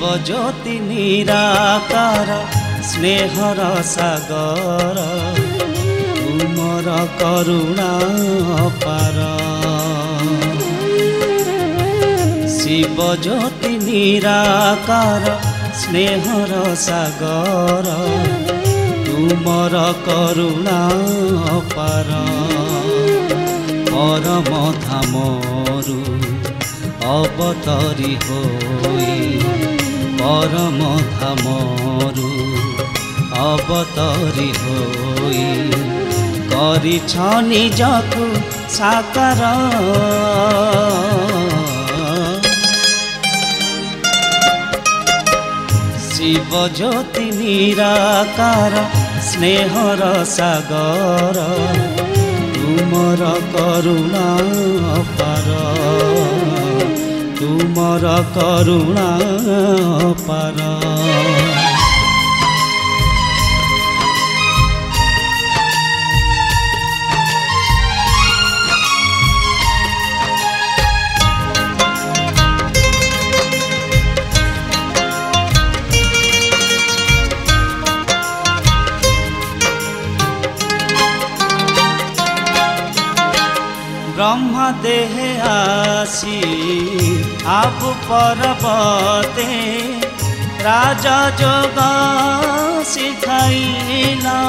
ज्योति निराकार स्नेहर सागर तुमर करुणा अपार। शिव ज्योति निराकार स्नेहर सागर तुमर करुणा अपार। परम धामरु अवतरी होई परम धामरु अवतरी होई करिछ निजकु साकार। शिव ज्योति निराकार स्नेहर सागर तुमर करुणा अपार। तुमर करुणा अपार। ब्रह्म देह आसी आबु पर्वते राजा जोग शिखाइला।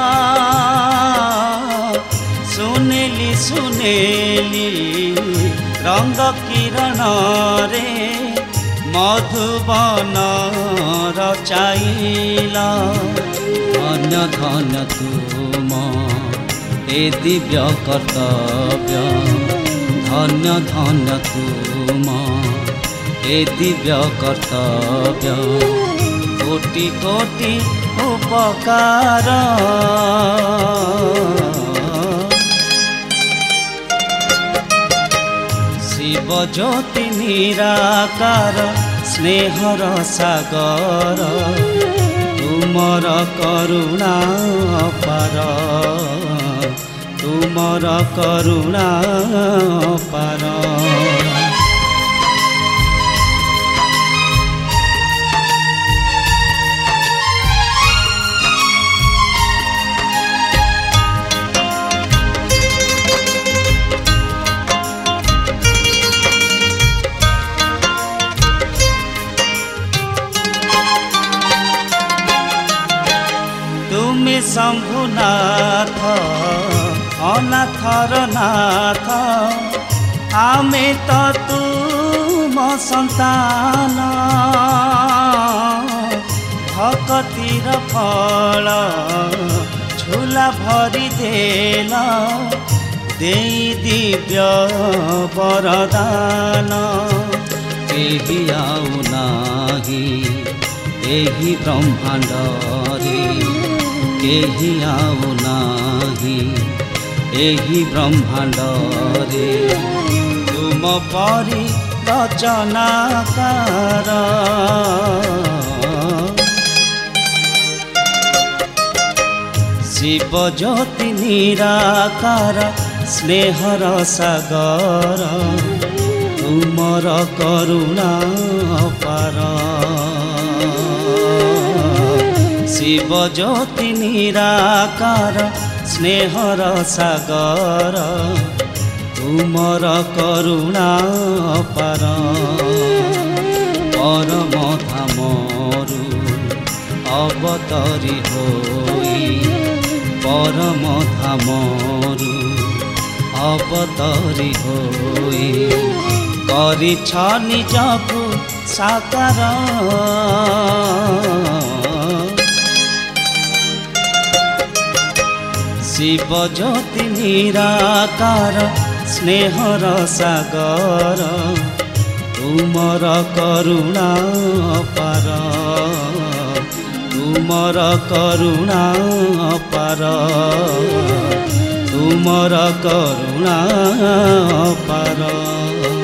सुनेली सुनेली रंग किरण रे मधुबन रचाइला। धन्य धन्य तुम ए दिव्य कर्तव्य धन्य धन्य तुम ए दिव्य कर्तव्य कोटि कोटि उपकार। शिव ज्योति निराकार स्नेहर सागर तुमर करुणा अपार। तुमर करुणा अपार। तुमे शंभुनाथ अनाथर नाथ आमे तो तुम संतान। भक्तिर फल झूला भरी देल देई दिव्य वरदान। केही आउ नाही एही ब्रह्मांड रे केही आउ नाही एही ब्रह्मांड रे तुम परि रचनाकार। शिव ज्योति निराकार स्नेहर सागर तुमर करुणा अपार। शिव ज्योति निराकार स्नेहर सागर तुमर करुणा अपार। परम धामरु अवतरी होई परम धामरु अवतरी होई करिछ निजकु साकार। शिव ज्योति निराकार स्नेहर सागर तुमर करुणा अपार। तुमर करुणा अपार। तुमर करुणा अपार।